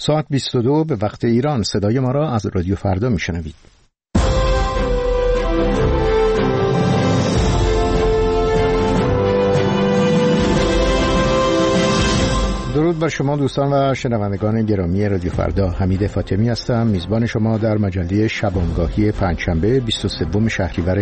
ساعت 22 به وقت ایران. صدای ما را از رادیو فردا میشنوید. درود بر شما دوستان و شنوندگان گرامی رادیو فردا. حمید فاطمی هستم، میزبان شما در مجله شبانگاهی پنجشنبه 23 شهریور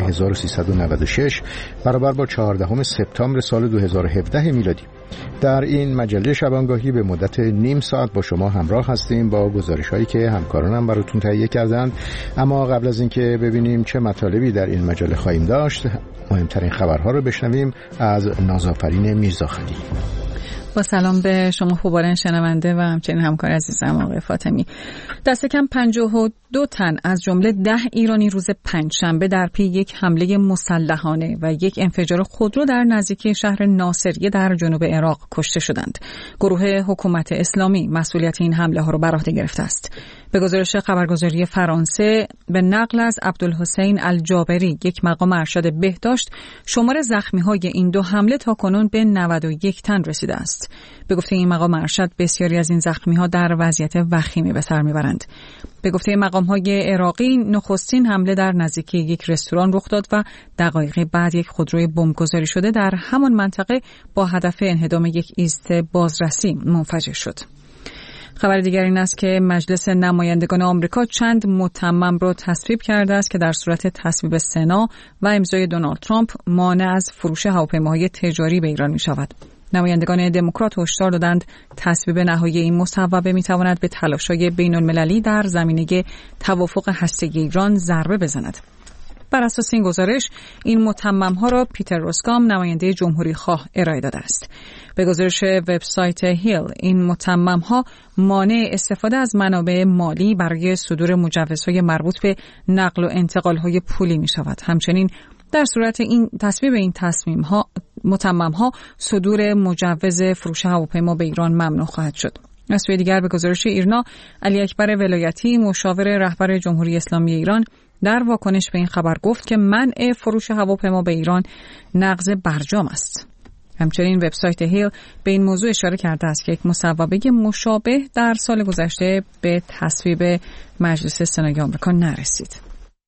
1396 برابر با 14 سپتامبر سال 2017 میلادی. در این مجله شبانگاهی به مدت نیم ساعت با شما همراه هستیم با گزارش‌هایی که همکارانم براتون تهیه کردند. اما قبل از اینکه ببینیم چه مطالبی در این مجله خواهیم داشت، مهمترین خبرها رو بشنویم از نازآفرین میرزاخلیلی. با سلام به شما خوبان شنونده و همچنین همکار عزیزم آقای فاطمی. دست کم 52 تن از جمله 10 ایرانی روز پنجشنبه در پی یک حمله مسلحانه و یک انفجار خودرو در نزدیکی شهر ناصریه در جنوب عراق کشته شدند. گروه حکومت اسلامی مسئولیت این حمله ها را بر عهده گرفته است. به گزارش خبرگزاری فرانسه به نقل از عبدالحسین الجابری، یک مقام ارشد بهداشت، شمار زخمی‌های این دو حمله تاکنون به 91 تن رسیده است. به گفته این مقام ارشد بسیاری از این زخمی‌ها در وضعیت وخیمی به سر میبرند. به گفته مقام‌های عراقی نخستین حمله در نزدیکی یک رستوران رخ داد و دقایقی بعد یک خودروی بمبگذاری شده در همان منطقه با هدف انهدام یک ایست بازرسی منفجر شد. خبر دیگر این است که مجلس نمایندگان آمریکا چند متمم را تصویب کرده است که در صورت تصویب سنا و امضای دونالد ترامپ مانع از فروش هواپیماهای تجاری به ایران می شود. نمایندگان دموکرات هشدار دادند تصویب نهایی این مصوبه می تواند به تلاش‌های بین‌المللی در زمینه توافق هسته‌ای ایران ضربه بزند. بر اساس این گزارش، این متمم‌ها را پیتر روسکام، نماینده جمهوری خواه، ارائه داده است. به گزارش وبسایت هیل، این متمم‌ها مانع استفاده از منابع مالی برای صدور مجوزهای مربوط به نقل و انتقال‌های پولی می‌شود. همچنین در صورت این تصویب این متمم‌ها صدور مجوز فروش هواپیما به ایران ممنوع خواهد شد. از سوی دیگر به گزارش ایرنا، علی اکبر ولایتی، مشاور رهبر جمهوری اسلامی ایران، در واکنش به این خبر گفت که منع فروش هواپیما به ایران نقض برجام است. همچنین وبسایت هیل به این موضوع اشاره کرده است که یک مصوبه مشابه در سال گذشته به تصویب مجلس سنای آمریکا نرسید.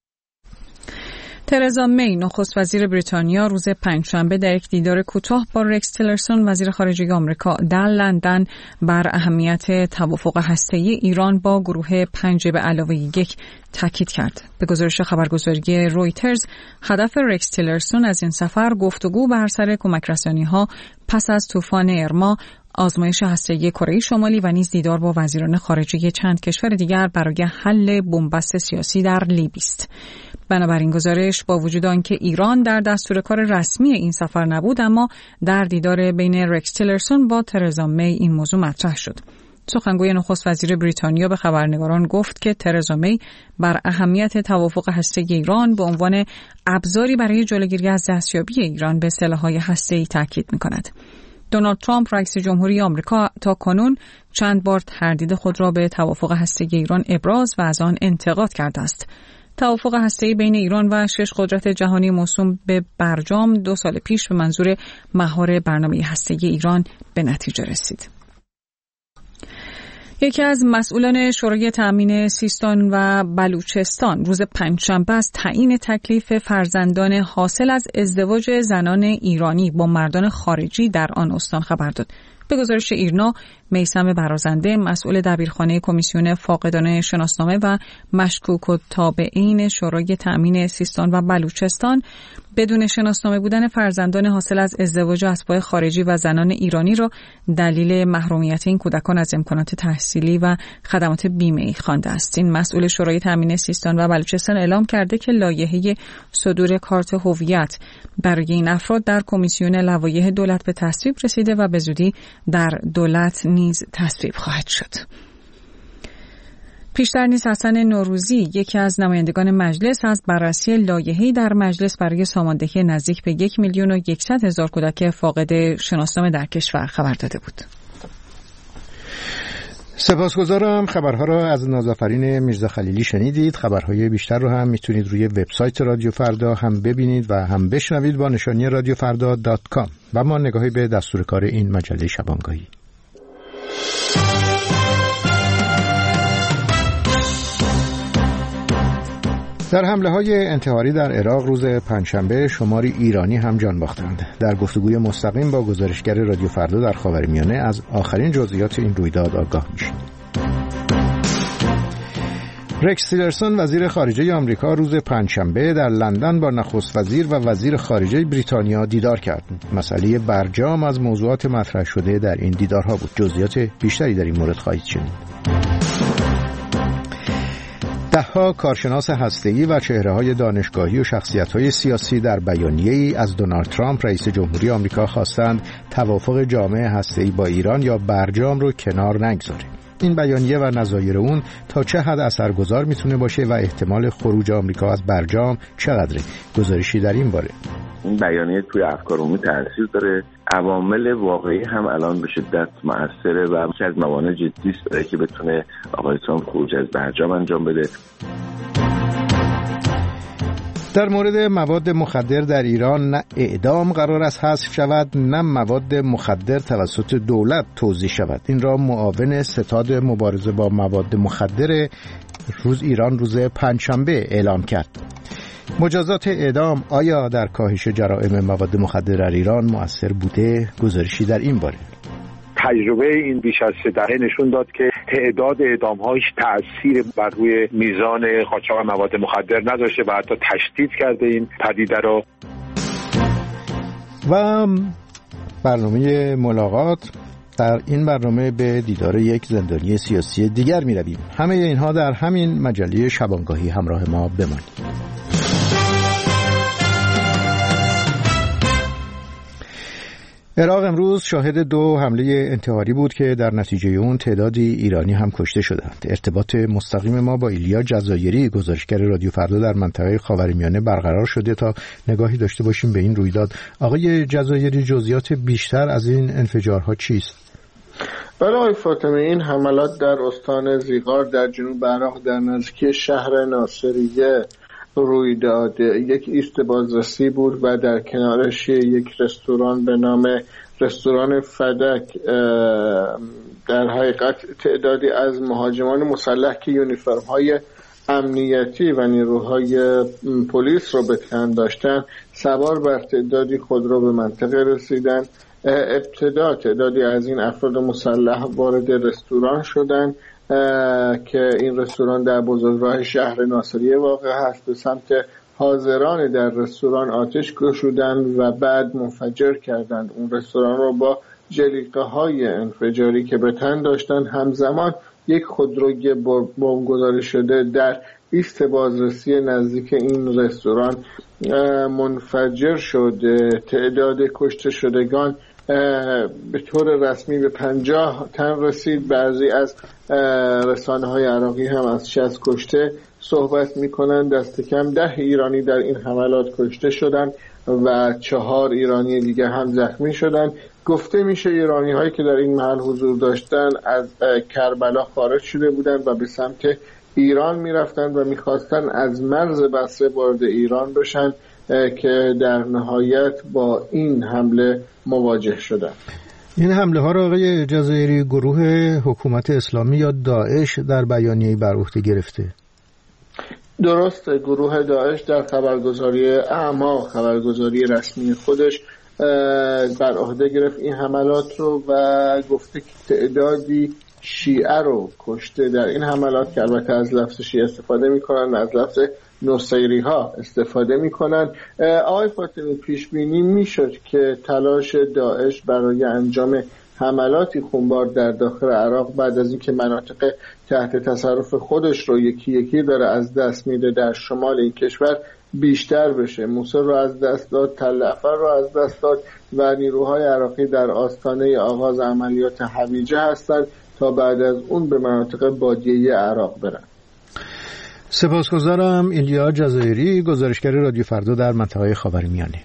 ترزا می، نخست وزیر بریتانیا، روز پنجشنبه در یک دیدار کوتاه با رکس تیلرسون، وزیر خارجه آمریکا، در لندن بر اهمیت توافق هسته‌ای ایران با گروه 5+1 تاکید کرد. به گزارش خبرگزاری رویترز، هدف رکس تیلرسون از این سفر گفتگو بر سر کمک‌رسانی‌ها پس از طوفان ارما، آزمایش هسته‌ای کره شمالی و نیز دیدار با وزیران خارجه چند کشور دیگر برای حل بنبست سیاسی در لیبی است. بنابراین گزارش با وجود آنکه ایران در دستور کار رسمی این سفر نبود، اما در دیدار بین رکس تیلرسون با ترزا می این موضوع مطرح شد. سخنگوی نخست وزیر بریتانیا به خبرنگاران گفت که ترزا می بر اهمیت توافق هسته‌ای ایران به عنوان ابزاری برای جلوگیری از دستیابی ایران به سلاح‌های هسته‌ای تاکید می‌کند. دونالد ترامپ، رئیس جمهوری آمریکا، تا کنون چند بار تردید خود را به توافق هسته‌ای ایران ابراز و از آن انتقاد کرده است. توافق هسته‌ای بین ایران و 6 قدرت جهانی موسوم به برجام 2 سال پیش به منظور مهار برنامه هسته‌ای ایران به نتیجه رسید. یکی از مسئولان شورای تأمین سیستان و بلوچستان روز پنجشنبه از تعیین تکلیف فرزندان حاصل از ازدواج زنان ایرانی با مردان خارجی در آن استان خبر داد. به گزارش ایرنا، میثم برازنده، مسئول دبیرخانه کمیسیون فاقدان شناسنامه و مشکوک التابعین شورای تأمین سیستان و بلوچستان، بدون شناسنامه بودن فرزندان حاصل از ازدواج اتباع خارجی و زنان ایرانی را دلیل محرومیت این کودکان از امکانات تحصیلی و خدمات بیمه‌ای خوانده است. این مسئول شورای تأمین سیستان و بلوچستان اعلام کرده که لایحه صدور کارت هویت برای این افراد در کمیسیون لوایح دولت به تصویب رسیده و به زودی در دولت نیز تصویب خواهد شد. پیشتر نیز حسن نوروزی، یکی از نمایندگان مجلس، از بررسی لایحه‌ای در مجلس برای ساماندهی نزدیک به 1,100,000 کودک فاقد شناسنامه در کشور خبر داده بود. سپاسگزارم. خبرها را از نازآفرین میرزاخلیلی شنیدید. خبرهای بیشتر رو هم میتونید روی وبسایت رادیو فردا هم ببینید و هم بشنوید با نشانی radiofrda.com. و ما نگاهی به دستور کار این مجله شبانگاهی. در حمله‌های انتحاری در عراق روز پنجشنبه شماری ایرانی هم جان باختند. در گفتگوی مستقیم با گزارشگر رادیو فردا در خاورمیانه از آخرین جزئیات این رویداد آگاه میشیم. رکس تیلرسون وزیر خارجه آمریکا روز پنجشنبه در لندن با نخست وزیر و وزیر خارجه بریتانیا دیدار کرد. مسئله برجام از موضوعات مطرح شده در این دیدارها بود. جزئیات بیشتری در این مورد خواهید شنید. ده‌ها کارشناس هسته‌ای و چهره‌های دانشگاهی و شخصیت‌های سیاسی در بیانیه‌ای از دونالد ترامپ رئیس جمهوری آمریکا خواستند توافق جامع هسته‌ای با ایران یا برجام رو کنار نگذاره. این بیانیه و نظایر اون تا چه حد اثرگذار میتونه باشه و احتمال خروج آمریکا از برجام چقدره؟ گزارشی در این باره. این بیانیه توی افکار عمومی تاثیر داره. عوامل واقعی هم الان به شدت مؤثره و یکی از موانع جدی است برای که بتونه آقای ترامپ خروج از برجام انجام بده. در مورد مواد مخدر در ایران نه اعدام قرار است حذف شود نه مواد مخدر توسط دولت توزیع شود. این را معاون ستاد مبارزه با مواد مخدر ایران روز پنجشنبه اعلام کرد. مجازات اعدام آیا در کاهش جرائم مواد مخدر در ایران مؤثر بوده؟ گزارشی در این باره. تجربه این بیش از 3 دهه نشون داد که تعداد اعدام‌ها هیچ تأثیر بر روی میزان قاچاق مواد مخدر نداشته و حتی تشدید کرده این پدیده رو. و برنامه ملاقات، در این برنامه به دیدار یک زندانی سیاسی دیگر می‌رویم. همه اینها در همین مجله شبانگاهی همراه ما بمانید. عراق امروز شاهد 2 حمله انتحاری بود که در نتیجه اون تعدادی ایرانی هم کشته شدند. ارتباط مستقیم ما با ایلیا جزایری گزارشگر رادیو فردا در منطقه خاورمیانه برقرار شده تا نگاهی داشته باشیم به این رویداد. آقای جزایری، جزئیات بیشتر از این انفجارها چیست؟ بله آقای فاطمی، این حملات در استان زیغار در جنوب عراق در نزدیکی شهر ناصریه روی داد. یک ایست بازرسی بود و در کنارش یک رستوران به نام رستوران فدک. در حقیقت تعدادی از مهاجمان مسلح که یونیفرم‌های امنیتی و نیروهای پلیس رو به تن داشتن سوار بر تعدادی خودرو به منطقه رسیدن. ابتدا تعدادی از این افراد مسلح وارد رستوران شدند که این رستوران در بزرگراه شهر ناصریه واقع هست. به سمت حاضران در رستوران آتش گشودند و بعد منفجر کردند اون رستوران رو با جلیقه‌های انفجاری که به تن داشتند. همزمان یک خودروی بمبگذاری شده در ایست بازرسی نزدیک این رستوران منفجر شد. تعداد کشته شدگان به طور رسمی به 50 تن رسید. بعضی از رسانه‌های عراقی هم از 60 کشته صحبت می‌کنند. دست کم 10 ایرانی در این حملات کشته شدند و 4 ایرانی دیگه هم زخمی شدند. گفته میشه ایرانی‌هایی که در این محل حضور داشتن از کربلا خارج شده بودند و به سمت ایران می‌رفتند و می‌خواستند از مرز بصره وارد ایران بشن که در نهایت با این حمله مواجه شدند. این حمله ها را آقای جزایری گروه حکومت اسلامی یا داعش در بیانیه‌ای بر عهده گرفته؟ درست، گروه داعش در خبرگزاری اعما، خبرگزاری رسمی خودش بر عهده گرفت این حملات رو و گفته که تعدادی شیعه رو کشته در این حملات، که البته از لفظ شیعه استفاده میکنن، از لفظ نصیری ها استفاده میکنن. آقای فاطمی، پیش بینی میشد که تلاش داعش برای انجام حملاتی خونبار در داخل عراق بعد از اینکه مناطق تحت تصرف خودش رو یکی یکی داره از دست میده در شمال این کشور بیشتر بشه. موصل رو از دست داد، تل افر رو از دست داد و نیروهای عراقی در آستانه آغاز عملیات هویجه هستند تا بعد از اون به مناطق بادیه عراق برن. سپاسگزارم. ایلیا جزایری گزارشگر رادیو فردا در منطقه خاورمیانه.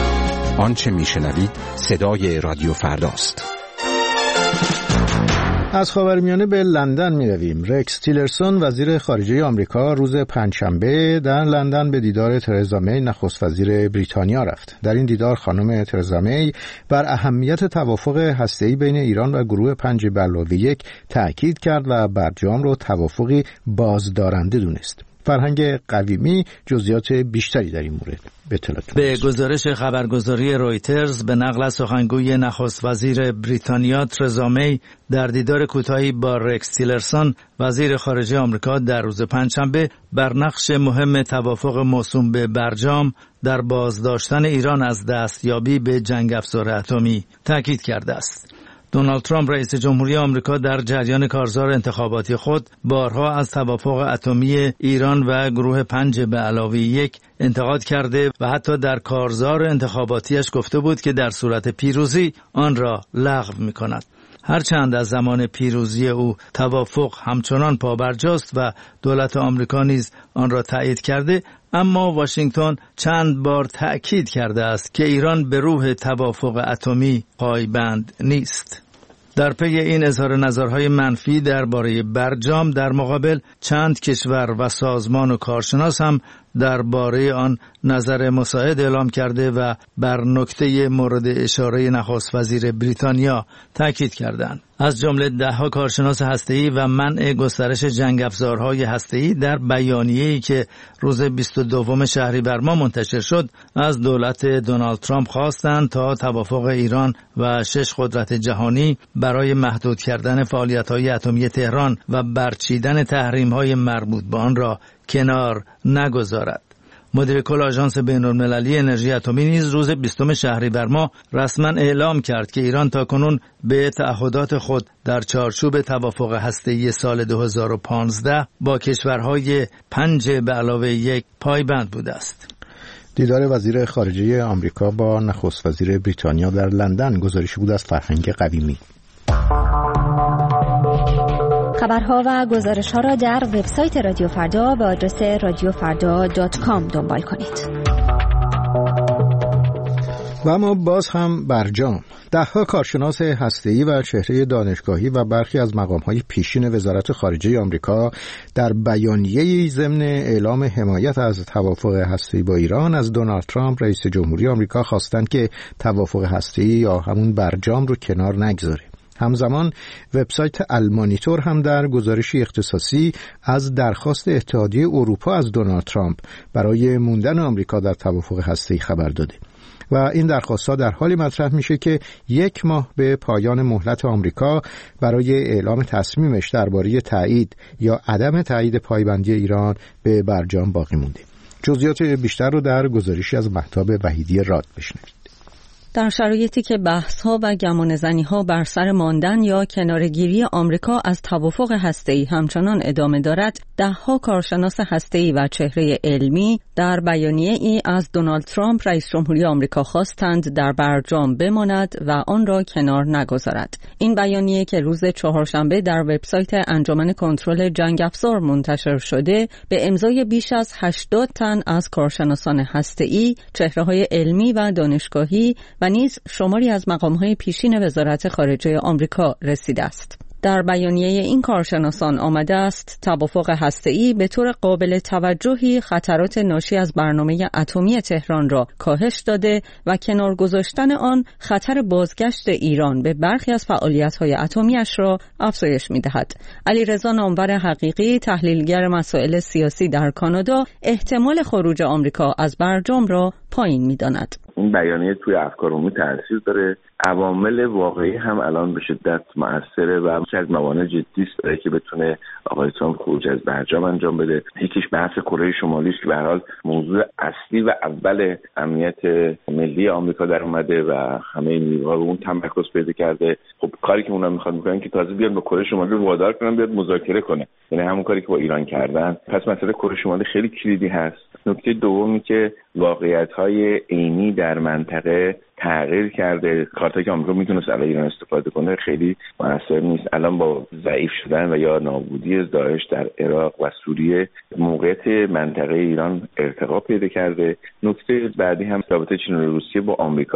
آنچه میشنوید صدای رادیو فرداست. از خاورمیانه به لندن می‌رویم. رکس تیلرسون وزیر خارجه آمریکا روز پنجشنبه در لندن به دیدار ترزا می نخست وزیر بریتانیا رفت. در این دیدار خانم ترزا می بر اهمیت توافق هسته‌ای بین ایران و گروه 5+1 تأکید کرد و برجام را توافقی بازدارنده دونست. فرهنگ قویمی جزئیات بیشتری در این مورد به اطلاعتون. به گزارش خبرگزاری رویترز به نقل از سخنگوی نخست وزیر بریتانیا ترزا می در دیدار کوتاهی با رکس تیلرسون وزیر خارجه آمریکا در روز پنجشنبه بر نقش مهم توافق موسوم به برجام در بازداشتن ایران از دستیابی به جنگ افزار اتمی تاکید کرده است. دونالد ترامپ رئیس جمهوری آمریکا در جریان کارزار انتخاباتی خود بارها از توافق اتمی ایران و گروه 5+1 انتقاد کرده و حتی در کارزار انتخاباتیش گفته بود که در صورت پیروزی آن را لغو می‌کند. هرچند از زمان پیروزی او توافق همچنان پابرجاست و دولت آمریکا نیز آن را تایید کرده، اما واشنگتن چند بار تأکید کرده است که ایران به روح توافق اتمی پایبند نیست. در پی این اظهار نظرهای منفی درباره برجام در مقابل چند کشور و سازمان و کارشناس هم درباره آن نظر مساعد اعلام کرده و بر نکته مورد اشاره نخست وزیر بریتانیا تاکید کردند. از جمله 10 کارشناس هسته‌ای و منع گسترش جنگ افزارهای هسته‌ای در بیانیه‌ای که روز 22 شهریور ماه منتشر شد از دولت دونالد ترامپ خواستند تا توافق ایران و 6 قدرت جهانی برای محدود کردن فعالیت‌های اتمی تهران و برچیدن تحریم‌های مربوط به آن را کنار نگذارد. مدیر کل آژانس بین‌المللی انرژی اتمی نیز روز 20 شهریور ماه رسما اعلام کرد که ایران تاکنون به تعهدات خود در چارچوب توافق هسته‌ای سال 2015 با کشورهای 5+1 پایبند بوده است. دیدار وزیر خارجه آمریکا با نخست وزیر بریتانیا در لندن گزارشی بود از فرهنگ قویمی. خبرها و گزارش‌ها را در وبسایت رادیو فردا با آدرس radiofarda.com دنبال کنید. و اما باز هم برجام. 10 کارشناس هسته‌ای و چهره دانشگاهی و برخی از مقام‌های پیشین وزارت خارجه آمریکا در بیانیه‌ای ضمن اعلام حمایت از توافق هسته‌ای با ایران از دونالد ترامپ رئیس جمهوری آمریکا خواستند که توافق هسته‌ای یا همون برجام رو کنار نگذاره. همزمان وبسایت المانیتور هم در گزارشی اختصاصی از درخواست اتحادیه اروپا از دونالد ترامپ برای موندن آمریکا در توافق هسته‌ای خبر داده و این درخواست‌ها در حالی مطرح میشه که 1 ماه به پایان مهلت آمریکا برای اعلام تصمیمش درباره تایید یا عدم تایید پایبندی ایران به برجام باقی مونده. جزئیات بیشتر رو در گزارشی از مهتاب وحیدی راد بشنوید. در شرایطی که بحث‌ها و گمانه‌زنی‌ها بر سر ماندن یا کناره‌گیری آمریکا از توافق هسته‌ای همچنان ادامه دارد، 10 کارشناس هسته‌ای و چهره علمی در بیانیه‌ای از دونالد ترامپ رئیس جمهوری آمریکا خواستند در برجام بماند و آن را کنار نگذارد. این بیانیه که روز چهارشنبه در وبسایت انجمن کنترل جنگ افزار منتشر شده، به امضای بیش از 80 تن از کارشناسان هسته‌ای، چهره‌های علمی و دانشگاهی و نیز شماری از مقام‌های پیشین وزارت خارجه آمریکا رسیده است. در بیانیه این کارشناسان آمده است توافق هسته‌ای به طور قابل توجهی خطرات ناشی از برنامه اتمی تهران را کاهش داده و کنار گذاشتن آن خطر بازگشت ایران به برخی از فعالیت‌های اتمی‌اش را افزایش می‌دهد. علیرضا نامور حقیقی، تحلیلگر مسائل سیاسی در کانادا، احتمال خروج آمریکا از برجام را پایین می‌داند. این بیانیه توی افکار عمومی تاثیر داره. عوامل واقعی هم الان به شدت مؤثره و یکی از موانع جدی است که بتونه آقای ترامپ خروج از برجام انجام بده. یکیش بحث کره شمالی است که به هر حال موضوع اصلی و اول امنیت ملی آمریکا در اومده و همه نیروها رو اون تمرکز پیدا کرده. خب کاری که اونا میخوان میکنن که تازه بیان به کره شمالی رو وادار کنن بیاد مذاکره کنه، یعنی همون کاری که با ایران کردن. پس مسئله کره شمالی خیلی کلیدی هست. نکته دومی که واقعیت‌های عینی در منطقه تغییر کرده. کارتایی که آمریکا میتونست علیه ایران استفاده کنه خیلی موثر نیست. الان با ضعیف شدن و یا نابودی داعش در عراق و سوریه موقعیت منطقه ایران ارتقا پیدا کرده. نکته بعدی هم رابطه چین و روسیه با آمریکاست.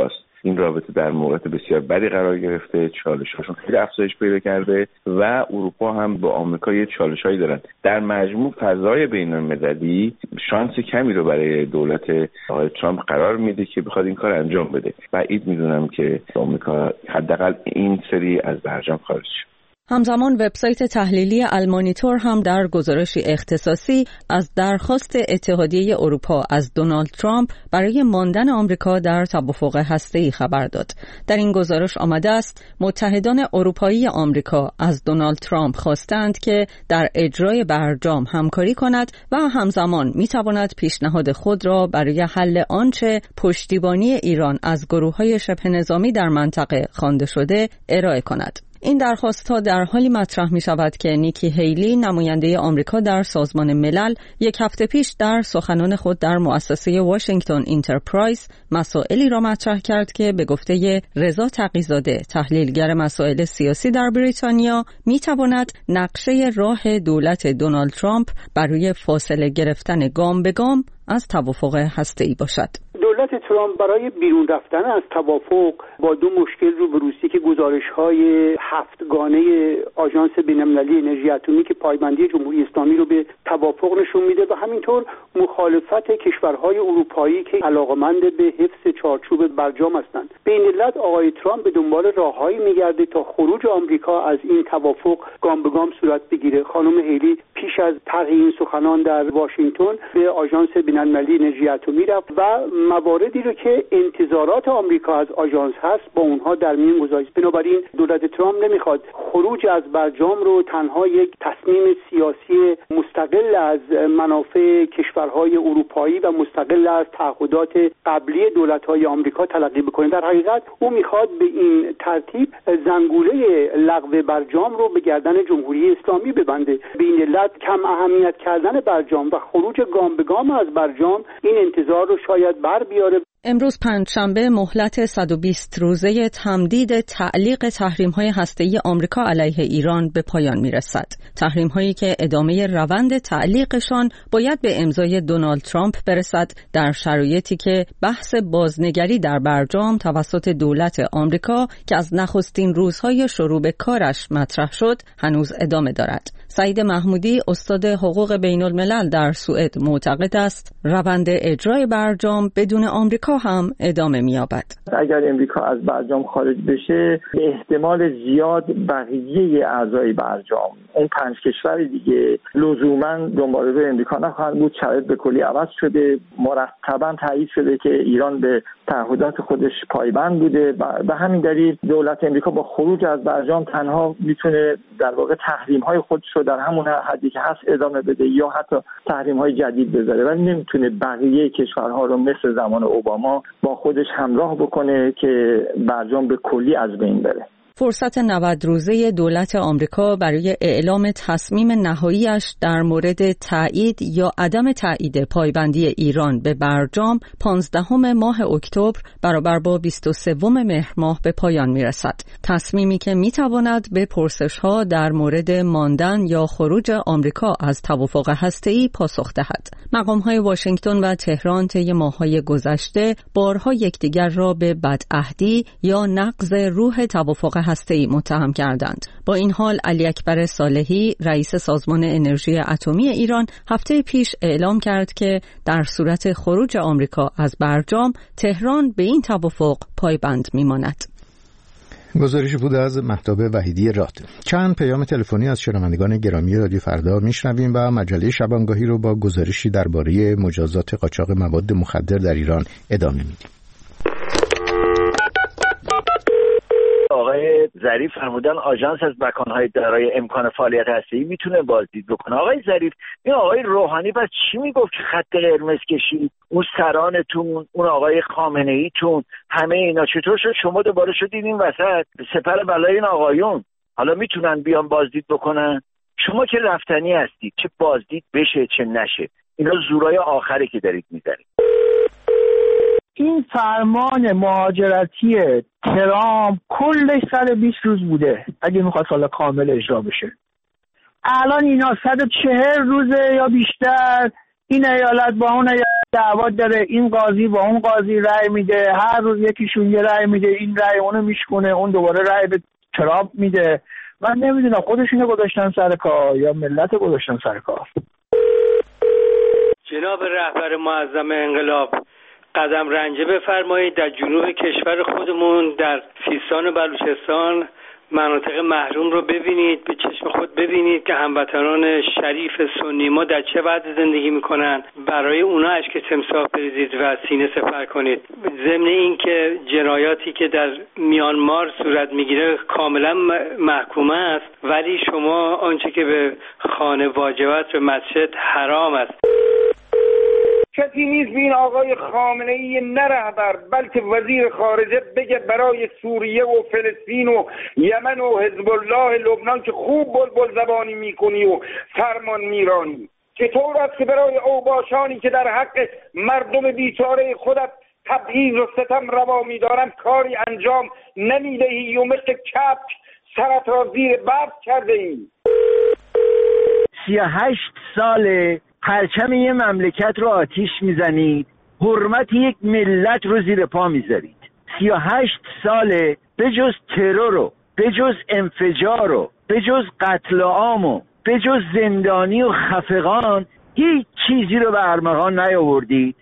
این رابطه در موقعیت بسیار بدی قرار گرفته، چالش‌هاشون خیلی افزایش پیدا کرده و اروپا هم با آمریکا یه چالش‌هایی دارن. در مجموع فضای بین‌المللی شانس کمی رو برای دولت آقای ترامپ قرار میده که بخواد این کار انجام بده. بعید میدونم که آمریکا حداقل این سری از برجام خارج شه. همزمان وبسایت تحلیلی المانیتور هم در گزارشی اختصاصی از درخواست اتحادیه اروپا از دونالد ترامپ برای ماندن آمریکا در توافق هسته‌ای خبر داد. در این گزارش آمده است متحدان اروپایی آمریکا از دونالد ترامپ خواستند که در اجرای برجام همکاری کند و همزمان می‌تواند پیشنهاد خود را برای حل آنچه پشتیبانی ایران از گروه‌های شبه نظامی در منطقه خوانده شده ارائه کند. این درخواست‌ها در حالی مطرح می‌شود که نیکی هیلی نماینده آمریکا در سازمان ملل یک هفته پیش در سخنان خود در مؤسسه واشنگتن انترپرایز مسائلی را مطرح کرد که به گفته رضا تقی‌زاده تحلیلگر مسائل سیاسی در بریتانیا می‌تواند نقشه راه دولت دونالد ترامپ برای فاصله گرفتن گام به گام از توافق هسته‌ای باشد. دولت ترامپ برای بیرون رفتن از توافق با دو مشکل روبروست که گزارش‌های هفتگانه آژانس بین‌المللی انرژی اتمی که پایبندی جمهوری اسلامی رو به توافق نشون میده و همینطور مخالفت کشورهای اروپایی که علاقمند به حفظ چارچوب برجام هستند. به این علت آقای ترامپ به دنبال راههایی میگرده تا خروج آمریکا از این توافق گام به گام صورت بگیره. خانم هیلی پیش از طرح این سخنان در واشنگتن به آژانس بین‌المللی انرژی اتمی رفت و مواردی رو که انتظارات آمریکا از آژانس هست با اونها در میان گذاشت. بنابراین دولت ترامپ نمیخواد خروج از برجام رو تنها یک تصمیم سیاسی مستقل از منافع کشورهای اروپایی و مستقل از تعهدات قبلی دولت‌های آمریکا تلقی بکنه. در حقیقت او میخواد به این ترتیب زنگوله لغو برجام رو به گردن جمهوری اسلامی ببنده. به این علت کم اهمیت کردن برجام و خروج گام به گام از برجام این انتظار رو شاید بر بیاره. امروز پنجشنبه مهلت 120 روزه تمدید تعلیق تحریم‌های هسته‌ای آمریکا علیه ایران به پایان می‌رسد. تحریم‌هایی که ادامه روند تعلیقشان باید به امضای دونالد ترامپ برسد در شرایطی که بحث بازنگری در برجام توسط دولت آمریکا که از نخستین روزهای شروع به کارش مطرح شد هنوز ادامه دارد. سعید محمودی استاد حقوق بین‌الملل در سوئد معتقد است روند اجرای برجام بدون آمریکا هم ادامه می‌یابد. اگر امریکا از برجام خارج بشه به احتمال زیاد بقیه اعضای برجام اون 5 کشور دیگه لزوما دنبال روی امریکا نخواهند بود. شرایط به کلی عوض شده. مرتباً تایید شده که ایران به تعهدات خودش پایبند بوده و به همین دلیل دولت امریکا با خروج از برجام تنها میتونه در واقع تحریم‌های خودش رو در همون حدی که هست ادامه بده یا حتی تحریم‌های جدید بذاره، ولی نمیتونه بقیه کشورها رو مثل زمان اوباما با خودش همراه بکنه که برجام به کلی از بین بره. فرصت 90 روزه دولت آمریکا برای اعلام تصمیم نهاییش در مورد تایید یا عدم تایید پایبندی ایران به برجام 15 ماه اکتبر برابر با 23 مهر ماه به پایان میرسد. تصمیمی که میتواند به پرسش‌ها در مورد ماندن یا خروج آمریکا از توافق هسته‌ای پاسخ دهد. مقام‌های واشنگتن و تهران طی ماه‌های گذشته بارها یکدیگر را به بدعهدی یا نقض روح توافق هسته‌ای متهم کردند. با این حال علی اکبر صالحی رئیس سازمان انرژی اتمی ایران هفته پیش اعلام کرد که در صورت خروج آمریکا از برجام تهران به این توافق پایبند میماند. گزارش بود از مهتاب وحیدی راد. چند پیام تلفنی از شنوندگان گرامی رادیو فردا میشنویم و مجله شبانگاهی رو با گزارشی درباره مجازات قاچاق مواد مخدر در ایران ادامه میدیم. آقای ظریف فرمودن آژانس از مکان‌های دارای امکان فعالیت هسته‌ای میتونه بازدید بکنه. آقای ظریف، این آقای روحانی پس چی میگفت که خط قرمز کشید؟ اون سرانتون، اون آقای خامنه‌ایتون، همه اینا چطور شد شما دوباره شدید این وسط سپر بلای این آقایون؟ حالا میتونن بیان بازدید بکنن؟ شما که رفتنی هستید، چه بازدید بشه چه نشه، اینا زورای آخری که دارید میزنید. این فرمان مهاجرتی ترامپ کلش 120 روز بوده اگه میخواد سال کامل اجرا بشه. الان اینا 140 روزه یا بیشتر این ایالت با اون ایالت دعوا داره، این قاضی با اون قاضی رأی میده، هر روز یکیشون یه رأی میده، این رأی اونو میشکنه، اون دوباره رأی به ترامپ میده. من نمیدونم خودشونو گذاشتن سر کار یا ملت گذاشتن سر کار. جناب رهبر معظم انقلاب، قدم رنجه بفرمایید در جنوب کشور خودمون در سیستان و بلوچستان مناطق محروم رو ببینید، به چشم خود ببینید که هموطنان شریف سنی ما در چه وضع زندگی میکنن. برای اونا اشک تمساح بریزید و سینه سپر کنید. ضمن این که جنایاتی که در میانمار صورت میگیره کاملا محکومه است، ولی شما آنچه که به خانه واجب است به مسجد حرام است. کسی نیست این آقای خامنه‌ای نه رهبر بلکه وزیر خارجه بگه برای سوریه و فلسطین و یمن و حزب الله لبنان که خوب بلبل زبانی میکنی و فرمان میرانی، چطور است که برای اوباشانی که در حق مردم بیچاره خودت تبعیض و ستم روا میدارند کاری انجام نمیدهی و مثل کپک سرت را زیر برف کرده ای؟ 38 ساله پرچم یه مملکت رو آتیش میزنید، حرمت یک ملت رو زیر پا میذارید. 38 ساله به جز ترور و به جز انفجار و به جز قتل عام و به جز زندانی و خفقان هیچ چیزی رو به ارمغان نیاوردید.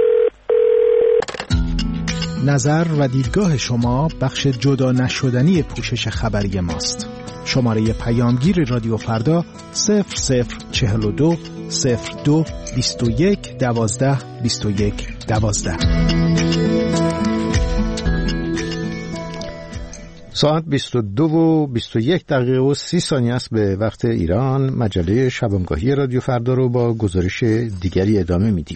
نظر و دیدگاه شما بخش جدا نشدنی پوشش خبری ماست. شماره پیامگیر رادیو فردا 0042 02 21 12 21 12. ساعت 22 و 21 دقیقه و 30 ثانیه است به وقت ایران. مجله شبانگاهی رادیو فردا رو با گزارش دیگری ادامه میدیم.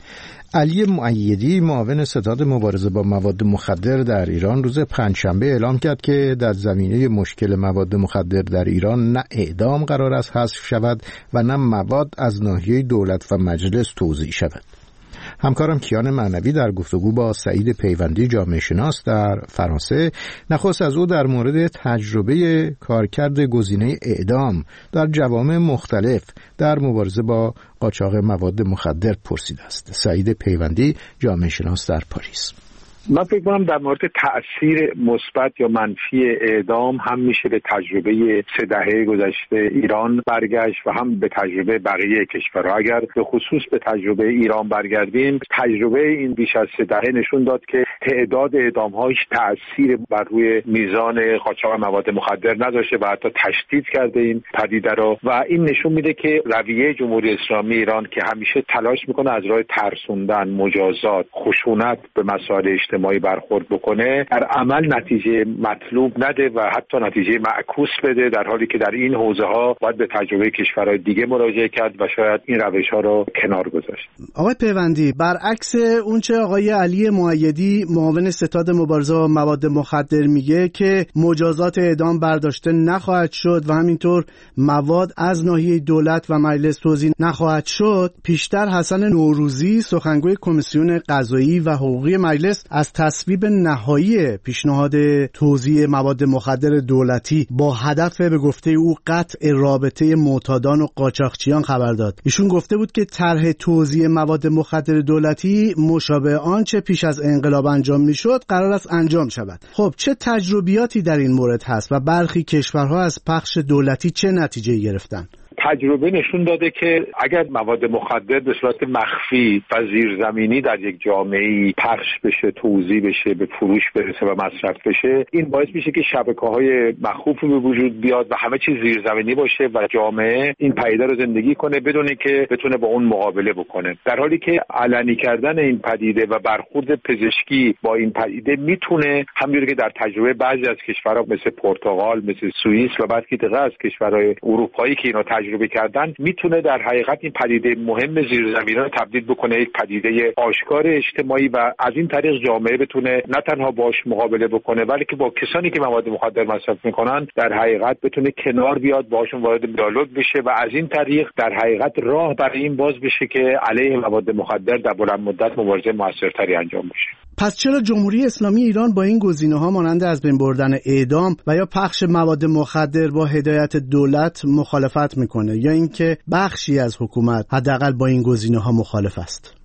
علی مؤیدی معاون ستاد مبارزه با مواد مخدر در ایران روز پنجشنبه اعلام کرد که در زمینه مشکل مواد مخدر در ایران نه اعدام قرار است حذف شود و نه مواد از ناحیه دولت و مجلس توزیع شود. همکارم کیان معنوی در گفتگو با سعید پیوندی جامعه شناس در فرانسه نخست از او در مورد تجربه کارکرد گزینه اعدام در جوامع مختلف در مبارزه با قاچاق مواد مخدر پرسیده است. سعید پیوندی جامعه شناس در پاریس: من فکر کنم در مورد تأثیر مثبت یا منفی اعدام هم میشه به تجربه 3 دهه گذشته ایران برگشت و هم به تجربه بقیه کشورها. اگر به خصوص به تجربه ایران برگردیم، تجربه این بیش از 3 دهه نشون داد که تعداد اعدام‌ها هیچ تأثیر بر روی میزان قاچاق مواد مخدر نداشته و حتی تشدید کرده این پدیده رو، و این نشون میده که رویه جمهوری اسلامی ایران که همیشه تلاش میکنه از راه ترسوندن، مجازات، خشونت به مسائل اجتماعی برخورد بکنه، در عمل نتیجه مطلوب نده و حتی نتیجه معکوس بده، در حالی که در این حوزه ها باید به تجربه کشورهای دیگه مراجعه کرد و شاید این روش ها رو کنار گذاشت. آقای پیوندی، برعکس اونچه آقای علی مؤیدی معاون ستاد مبارزه با مواد مخدر میگه که مجازات اعدام برداشته نخواهد شد و همینطور مواد از ناحیه دولت و مجلس توزیع نخواهد شد، پیشتر حسن نوروزی سخنگوی کمیسیون قضایی و حقوقی مجلس از تصویب نهایی پیشنهاد توزیع مواد مخدر دولتی با هدف به گفته او قطع رابطه معتادان و قاچاقچیان خبر داد. ایشون گفته بود که طرح توزیع مواد مخدر دولتی مشابه آنچه پیش از انقلاب انجام میشد قرار است انجام شود. خب چه تجربیاتی در این مورد هست و برخی کشورها از پخش دولتی چه نتیجه‌ای گرفتن؟ تجربه نشون داده که اگر مواد مخدر به صورت مخفی و زیرزمینی در یک جامعه‌ای پخش بشه، توزیع بشه، به فروش برسه و مصرف بشه، این باعث میشه که شبکه‌های مخوفی به وجود بیاد و همه چیز زیرزمینی باشه و جامعه این پدیده رو زندگی کنه بدون اینکه بتونه با اون مقابله بکنه. در حالی که علنی کردن این پدیده و برخورد پزشکی با این پدیده میتونه همونجوری که در تجربه بعضی از کشورها مثل پرتغال، مثل سوئیس و بعضی از کشورهای اروپایی که اینا تجربه کردن، میتونه در حقیقت این پدیده مهم زیرزمینی رو تبدیل بکنه یک پدیده آشکار اجتماعی و از این طریق جامعه بتونه نه تنها باش مقابله بکنه بلکه با کسانی که مواد مخدر مصرف میکنن در حقیقت بتونه کنار بیاد، باشون وارد دیالوگ بشه و از این طریق در حقیقت راه برای این باز بشه که علیه مواد مخدر در بلند مدت مبارزه موثرتری انجام بشه. پس چرا جمهوری اسلامی ایران با این گزینه‌ها مانند از بین بردن اعدام و یا پخش مواد مخدر با هدایت دولت مخالفت میکنه، یا اینکه بخشی از حکومت حداقل با این گزینه‌ها مخالف است؟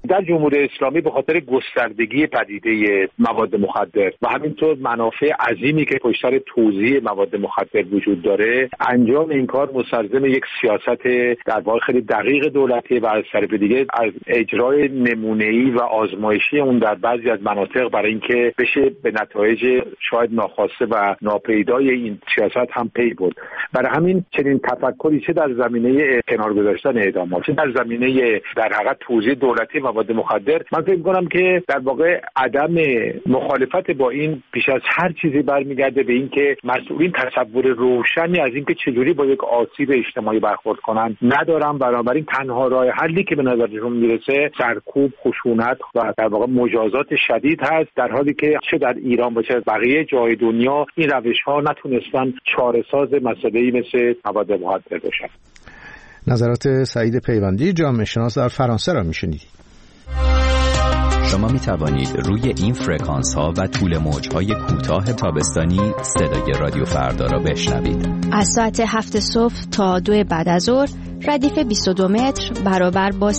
در جمهوری اسلامی به خاطر گستردگی پدیده مواد مخدر و همینطور منافع عظیمی که پشت سر توزیع مواد مخدر وجود داره، انجام این کار مستلزم یک سیاست در واقع خیلی دقیق دولتی و از طرف دیگه از اجرای نمونه‌ای و آزمایشی اون در بعضی از مناطق برای اینکه بشه به نتایج شاید ناخواسته و ناپیدای این سیاست هم پی برد. برای همین چنین تفکری چه در زمینه کنار گذاشتن اعدامات، چه در زمینه در حقیقت توزیع دولتی مواد مخدر، من فکر می‌کنم که در واقع عدم مخالفت با این بیش از هر چیزی برمیگرده به اینکه مسئولین تصور روشنی از اینکه چجوری با یک آسیب اجتماعی برخورد کنن ندارن. بنابراین تنها راه حلی که به نظرشون میرسه سرکوب، خشونت و در واقع مجازات شدید هست، در حالی که چه در ایران باشه بقیه جای دنیا این روش‌ها نتونستن چاره‌ساز مسئله‌ای مثل مواد مخدر باشن. نظرات سعید پیوندی، جامعه شناس در فرانسه را میشنید. شما می توانید روی این فرکانس ها و طول موج های کوتاه تابستانی صدای رادیو فردا را بشنوید. از ساعت 7 صبح تا 2 بعد از ظهر ردیف 22 متر برابر با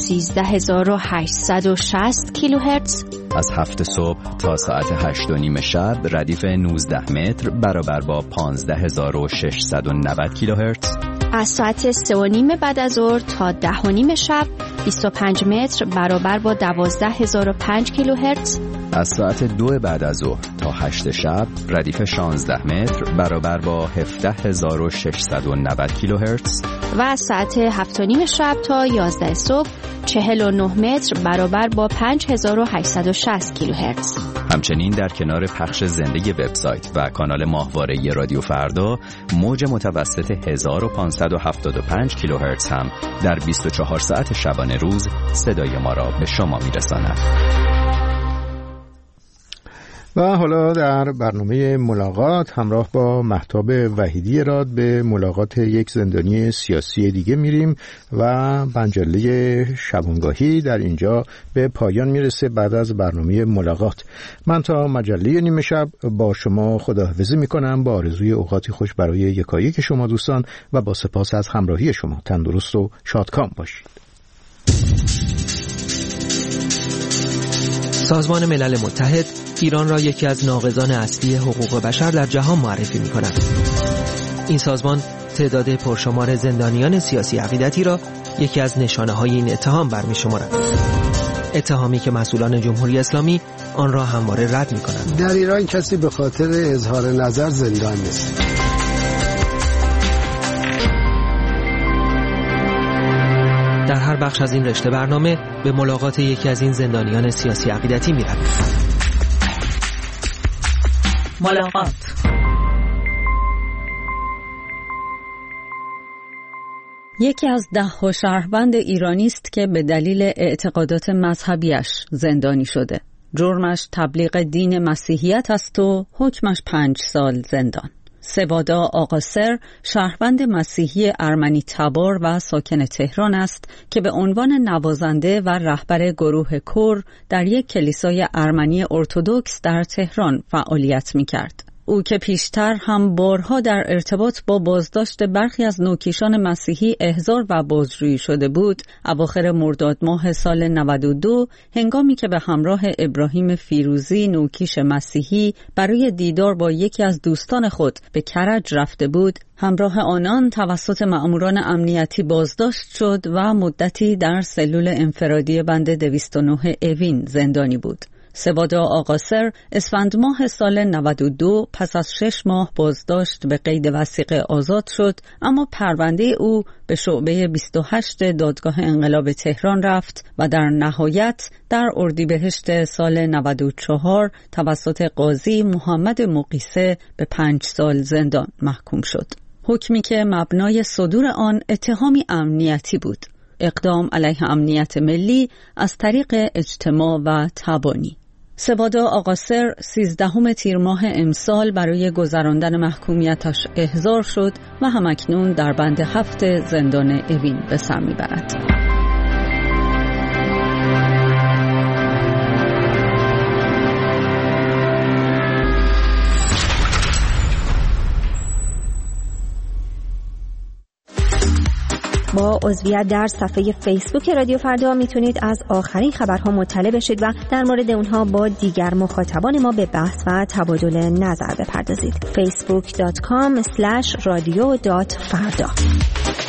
13860 کیلوهرتز. از 7 صبح تا ساعت 8:30 شب ردیف 19 متر برابر با 15690 کیلوهرتز. از ساعت 3:30 بعد از ظهر تا 10:30 شب 25 متر برابر با 12005 کیلوهرتز. از ساعت 2 بعد از ظهر تا 8 شب ردیف 16 متر برابر با 17690 کیلوهرتز. و از ساعت 7:30 شب تا 11 صبح 49 متر برابر با 5860 کیلوهرتز. همچنین در کنار پخش زنده وبسایت و کانال ماهواره رادیو فردا، موج متوسط 1575 کیلوهرتز هم در 24 ساعت شبانه روز صدای ما را به شما میرساند. و حالا در برنامه ملاقات همراه با مهتاب وحیدی راد به ملاقات یک زندانی سیاسی دیگه میریم و مجله شبانگاهی در اینجا به پایان میرسه. بعد از برنامه ملاقات من تا مجله نیمه شب با شما خداحافظی میکنم، با آرزوی اوقاتی خوش برای یکایک شما دوستان و با سپاس از همراهی شما. تندرست و شادکام باشید. سازمان ملل متحد ایران را یکی از ناقضان اصلی حقوق بشر در جهان معرفی می‌کند. این سازمان تعداد پرشمار زندانیان سیاسی عقیدتی را یکی از نشانه‌های این اتهام برمی‌شمارد. اتهامی که مسئولان جمهوری اسلامی آن را همواره رد می‌کنند. در ایران کسی به خاطر اظهار نظر زندان نیست. در هر بخش از این رشته برنامه به ملاقات یکی از این زندانیان سیاسی عقیدتی می‌رویم. ملاقات. یکی از 10 شهروند ایرانی است که به دلیل اعتقادات مذهبیش زندانی شده. جرمش تبلیغ دین مسیحیت است و حکمش 5 سال زندان. سوادا آقاسر شهروند مسیحی ارمنی تبار و ساکن تهران است که به عنوان نوازنده و رهبر گروه کور در یک کلیسای ارمنی ارتدوکس در تهران فعالیت می‌کرد. او که پیشتر هم بارها در ارتباط با بازداشت برخی از نوکیشان مسیحی احضار و بازجویی شده بود، اواخر مرداد ماه سال 92 هنگامی که به همراه ابراهیم فیروزی نوکیش مسیحی برای دیدار با یکی از دوستان خود به کرج رفته بود، همراه آنان توسط مأموران امنیتی بازداشت شد و مدتی در سلول انفرادی بند 209 اوین زندانی بود. سوادا آقاسر اسفند ماه سال 92 پس از 6 ماه بازداشت به قید وثیقه آزاد شد، اما پرونده او به شعبه 28 دادگاه انقلاب تهران رفت و در نهایت در اردیبهشت سال 94 توسط قاضی محمد مقیسه به 5 سال زندان محکوم شد. حکمی که مبنای صدور آن اتهامی امنیتی بود، اقدام علیه امنیت ملی از طریق اجتماع و تبانی. سوادا آقاسر 13 تیر ماه امسال برای گذراندن محکومیتش احضار شد و همکنون در بند 7 زندان اوین به سر میبرد. با عضویت در صفحه فیسبوک رادیو فردا میتونید از آخرین خبرها مطلع بشید و در مورد اونها با دیگر مخاطبان ما به بحث و تبادل نظر بپردازید. facebook.com/radio.farda